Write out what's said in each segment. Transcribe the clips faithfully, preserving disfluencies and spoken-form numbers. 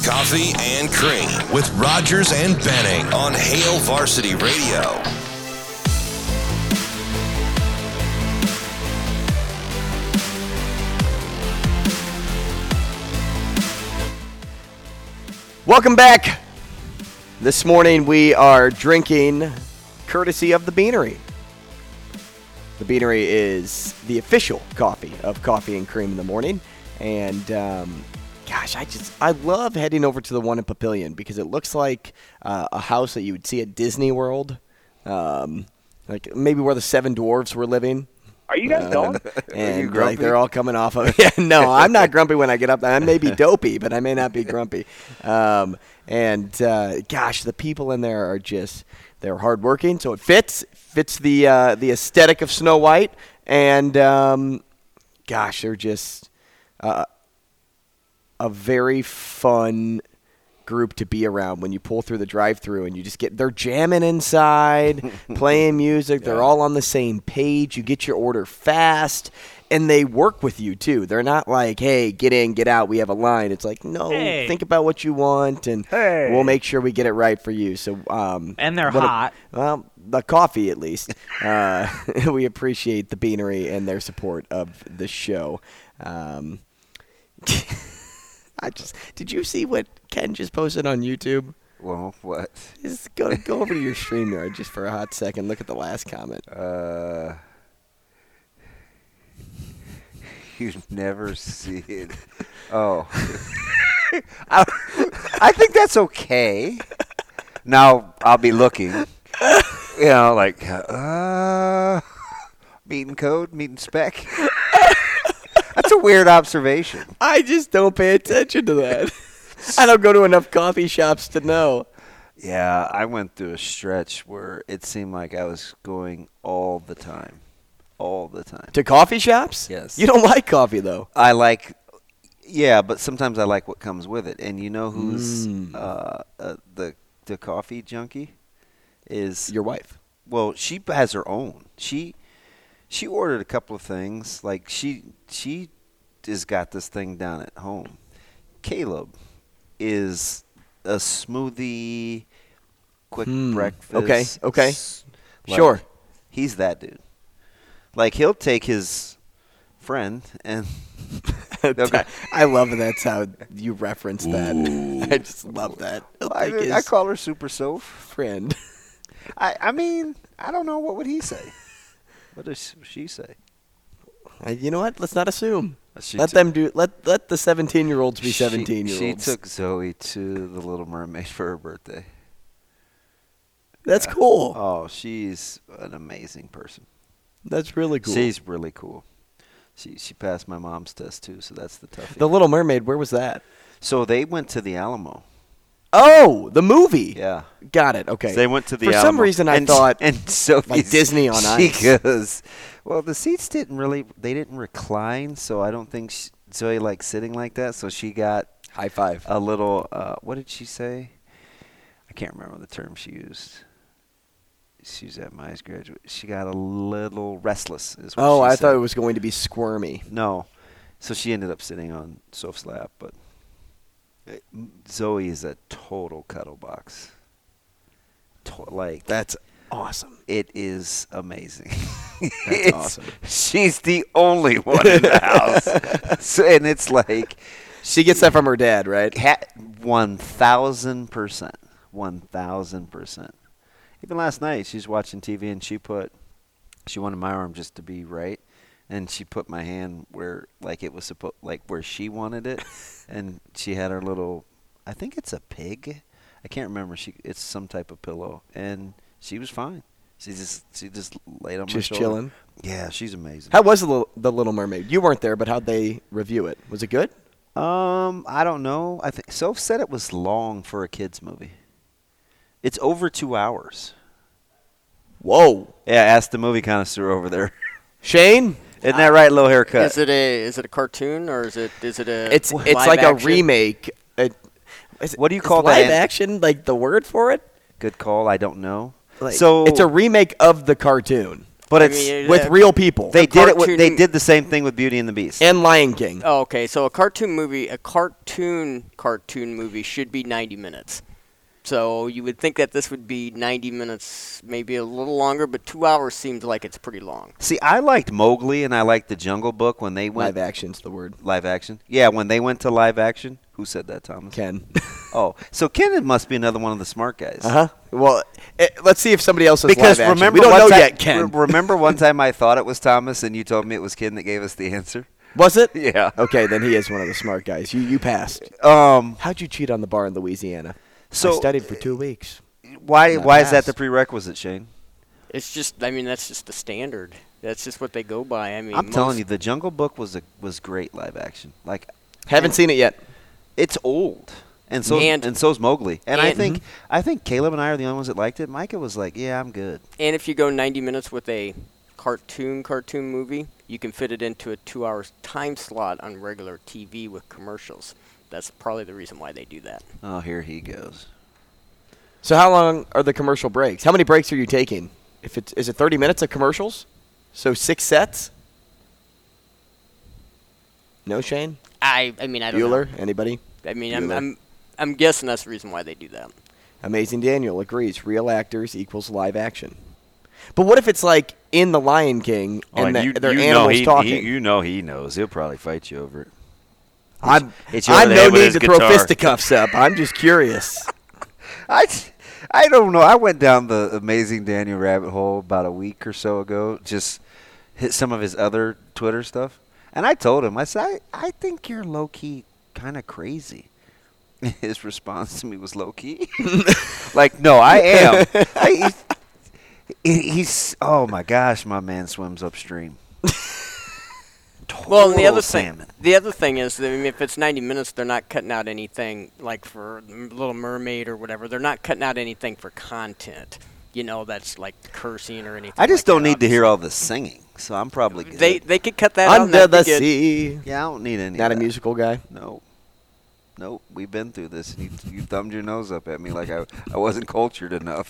Coffee and Cream with Rogers and Benning on Hail Varsity Radio. Welcome back. This morning we are drinking courtesy of the Beanery. The Beanery is the official coffee of Coffee and Cream in the morning. And, um, gosh, I just, I love heading over to the one in Papillion because it looks like uh, a house that you would see at Disney World. Um, like maybe where the Seven Dwarves were living. Are you guys um, going? And like they're all coming off of yeah, no, I'm not grumpy when I get up there. I may be dopey, but I may not be grumpy. Um, and uh, gosh, the people in there are just they're hardworking, so it fits fits the uh, the aesthetic of Snow White. And um, gosh, they're just uh, a very fun group to be around when you pull through the drive-thru and you just get they're jamming inside, playing music. Yeah. They're all on the same page. You get your order fast, and they work with you too. They're not like, "Hey, get in, get out. We have a line." It's like, "No, hey. think about what you want, and hey. we'll make sure we get it right for you." So, um, and they're hot. A, well, the coffee at least. uh, we appreciate the Beanery and their support of the show. Um, I just did you see what Ken just posted on YouTube? Well, what? Just go go over to your StreamYard just for a hot second. Look at the last comment. Uh, you never see it. Oh, I, I think that's okay. Now I'll be looking. You know, like uh, meeting code, meeting spec. That's a weird observation. I just don't pay attention to that. I don't go to enough coffee shops to know. Yeah, I went through a stretch where it seemed like I was going all the time. All the time. To coffee shops? Yes. You don't like coffee, though. I like, yeah, but sometimes I like what comes with it. And you know who's mm. uh, uh, the the coffee junkie? Is your wife. Well, she has her own. She... She ordered a couple of things. Like, she she has got this thing down at home. Caleb is a smoothie, quick hmm. breakfast. Okay, okay. Like, sure. He's that dude. Like, he'll take his friend and... okay. I love that that's how you reference that. I just love that. I, mean, I call her Super Soap. Friend. I, I mean, I don't know. What would he say? What does she say? Uh, you know what? Let's not assume. She let t- them do. Let let the seventeen-year-olds be seventeen-year-olds. She took Zoe to the Little Mermaid for her birthday. That's yeah. cool. Oh, she's an amazing person. That's really cool. She's really cool. She she passed my mom's test too, so that's the toughie. The Little Mermaid. Where was that? So they went to the Alamo. Oh, the movie. Yeah. Got it. Okay. So they went to the For Alamo. some reason, I and, thought and so like Disney on she Ice. Goes, well, the seats didn't really, they didn't recline, so I don't think she, Zoe liked sitting like that, so she got high five. A little, uh, what did she say? I can't remember the term she used. She was at my graduate. She got a little restless. Is what oh, she I said. thought it was going to be squirmy. No. So she ended up sitting on Soph's lap, but Zoe is a total cuddle box. To- like That's awesome. It is amazing. That's awesome. She's the only one in the house. So, and it's like she gets that from her dad, right? One thousand percent. One thousand percent. Even last night, she's watching T V and she put, she wanted my arm just to be right, and she put my hand where, like it was supposed, like where she wanted it, and she had her little, I think it's a pig, I can't remember. She, it's some type of pillow, and she was fine. She just, she just laid on just my shoulder. chilling. Yeah, she's amazing. How was the little, the Little Mermaid? You weren't there, but how'd they review it? Was it good? Um, I don't know. I think Soph said it was long for a kids movie. It's over two hours. Whoa. Yeah, ask the movie connoisseur over there. Shane? Isn't that right, low haircut? Is it a is it a cartoon or is it is it a It's live it's like action? a remake. It, is, what do you is call that? Live action, like the word for it? Good call. I don't know. Like, so it's a remake of the cartoon. But I it's mean, with uh, real people. they a did it. With, cartoon- they did the same thing with Beauty and the Beast. and Lion King. Oh, okay, so a cartoon movie, a cartoon cartoon movie should be ninety minutes. So you would think that this would be ninety minutes, maybe a little longer, but two hours seems like it's pretty long. See, I liked Mowgli and I liked The Jungle Book when they went Live action's the word. live action. Yeah, when they went to live action. Who said that, Thomas? Ken. Oh, so Ken must be another one of the smart guys. Uh huh. Well, eh, let's see if somebody else has Because live action. remember, we don't one know time, yet, Ken. re- remember one time I thought it was Thomas, and you told me it was Ken that gave us the answer. Was it? Yeah. Okay, then he is one of the smart guys. You you passed. Um. How'd you cheat on the bar in Louisiana? So I studied for two weeks. why Not why is that passed. the prerequisite, Shane? It's just, I mean, that's just the standard. That's just what they go by. I mean, I'm telling most- you, The Jungle Book was a was great live action. Like, Haven't seen it yet. it's old, and so And- and, so's Mowgli. And, I and- think I think Caleb and I are the only ones that liked it. Micah was like, "Yeah, I'm good." And if you go ninety minutes with a cartoon cartoon movie, you can fit it into a two-hour time slot on regular T V with commercials. That's probably the reason why they do that. Oh, here he goes. So how long are the commercial breaks? How many breaks are you taking? If it's is it thirty minutes of commercials? So six sets? No, Shane? I, I mean, I don't Bueller? know. Anybody? I mean, I'm, Bueller. I'm, I'm guessing that's the reason why they do that. Amazing Daniel agrees. Real actors equals live action. But what if it's like in The Lion King and the, they're animals talking? you know he knows. He'll probably fight you over it. I'm, It's over I'm there no with need his to throw guitar. fisticuffs up. I'm just curious. I, I don't know. I went down the Amazing Daniel rabbit hole about a week or so ago. Just hit some of his other Twitter stuff. And I told him, I said, I, I think you're low-key kind of crazy. His response to me was low-key. Like, no, I am. I, he, he's, oh, my gosh, my man swims upstream. Well, and the Total other salmon. thing, the other thing is, that, I mean, if it's ninety minutes, they're not cutting out anything like for Little Mermaid or whatever. They're not cutting out anything for content. You know, that's like cursing or anything. I just like don't that, need to hear obviously. all the singing, so I'm probably good. They they could cut that out. and Under that'd the be good. sea. yeah, I don't need any. Not of a that. musical guy? No. Nope. We've been through this. You, you thumbed your nose up at me like I, I wasn't cultured enough.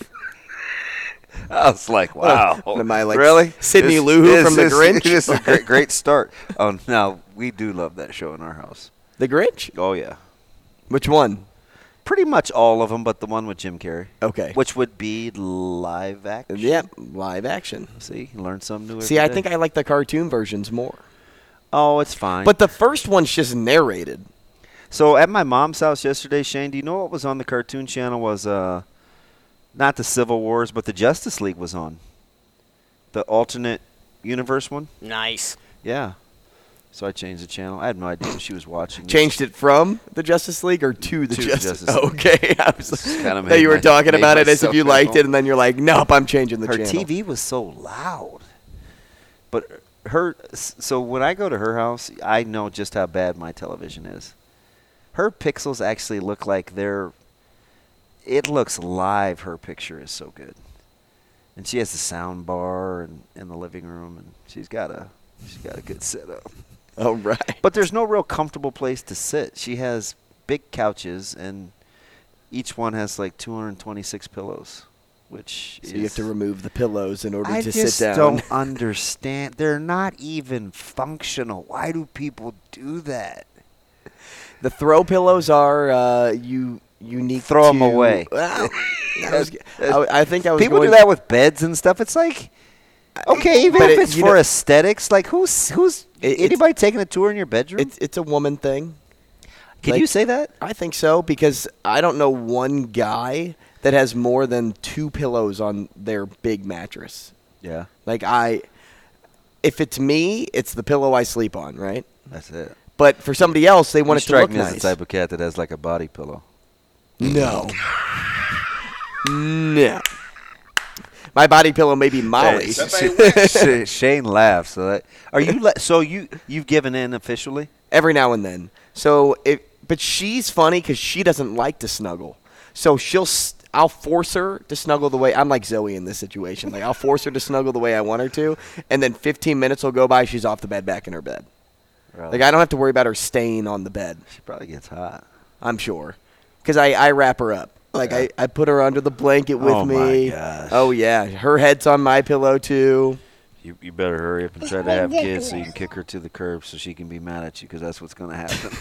I was like, wow. What am I, like really? Sidney This- Lou this from The is- Grinch? This is a great, great start. Oh, now, we do love that show in our house. The Grinch? Oh, yeah. Which one? Pretty much all of them, but the one with Jim Carrey. Okay. Which would be live action. Yep, live action. See, you learn something new every See, I day. think I like the cartoon versions more. Oh, it's fine. But the first one's just narrated. So at my mom's house yesterday, Shane, do you know what was on the cartoon channel was uh, not the Civil Wars, but the Justice League was on. The alternate universe one? Nice. Yeah. So I changed the channel. I had no idea what she was watching. Changed it from the Justice League or to the To the Justice, Justice League. Okay. I was kinda that made you were my- talking made about it as if myself you at liked home. it, and then you're like, nope, I'm changing the Her channel. T V was so loud. But her, so when I go to her house, I know just how bad my television is. Her pixels actually look like they're, it looks live. Her picture is so good. And she has the sound bar and in the living room, and she's got a, she's got a good setup. Oh, right. But there's no real comfortable place to sit. She has big couches, and each one has like two hundred twenty-six pillows, which So is, you have to remove the pillows in order I to just sit down. don't understand. They're not even functional. Why do people do that? The throw pillows are uh, you unique. Throw 'em to- away. Well, I, was, I, I think I was People going, do that with beds and stuff. It's like, okay, even But if it- it's you for know- aesthetics, like who's who's It- it's- anybody taking a tour in your bedroom? It's it's a woman thing. Can like- you say that? I think so because I don't know one guy that has more than two pillows on their big mattress. Yeah, Like I, if it's me, it's the pillow I sleep on, right? that's it. But for somebody else, they want You it to strike look me as nice. the type of cat that has like a body pillow. No. No. My body pillow may be Molly. Sh- Shane laughs. So that, are you? Le- so you you've given in officially? Every now and then. So if, but she's funny because she doesn't like to snuggle. So she'll, st- I'll force her to snuggle the way I'm like Zoe in this situation. Like I'll force her to snuggle the way I want her to, and then fifteen minutes will go by. She's off the bed, back in her bed. Really? Like I don't have to worry about her staying on the bed. She probably gets hot. I'm sure, because I, I wrap her up. Like Yeah. I, I put her under the blanket with Oh, my me. gosh. Oh yeah, her head's on my pillow too. You, you better hurry up and try to have kids so you can kick her to the curb so she can be mad at you, because that's what's going to happen.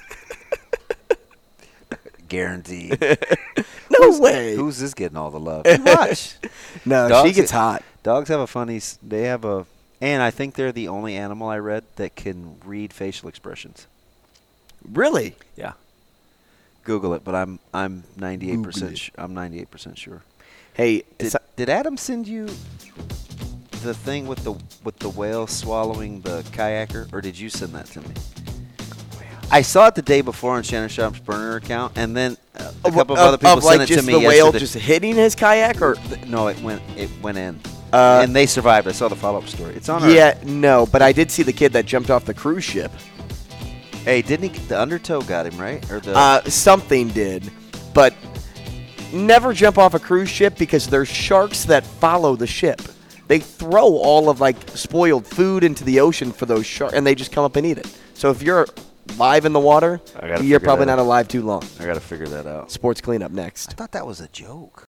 Guaranteed. No who's, way. Who's this getting all the love? You watch. No, Dogs she gets get- hot. Dogs have a funny. s- They have a, and I think they're the only animal I read that can read facial expressions. Really? Yeah. Google it, but I'm I'm ninety-eight Google percent. it. Sh- I'm ninety-eight percent sure. Hey, Did, so- did Adam send you the thing with the with the whale swallowing the kayaker, or did you send that to me? I saw it the day before on Shannon Sharp's burner account, and then uh, a couple of, other people of, sent like it just to me the whale yesterday. just hitting his kayak, or Th- No, it went it went in, Uh, and they survived. I saw the follow up story. It's on. our- yeah, no, but I did see the kid that jumped off the cruise ship. Hey, didn't he? The undertow got him right, or the? Uh, something did, but never jump off a cruise ship because there's sharks that follow the ship. They throw all of like spoiled food into the ocean for those sharks, and they just come up and eat it. So if you're live in the water, I gotta you're figure probably that not out. alive too long. I got to figure that out. Sports cleanup next. I thought that was a joke.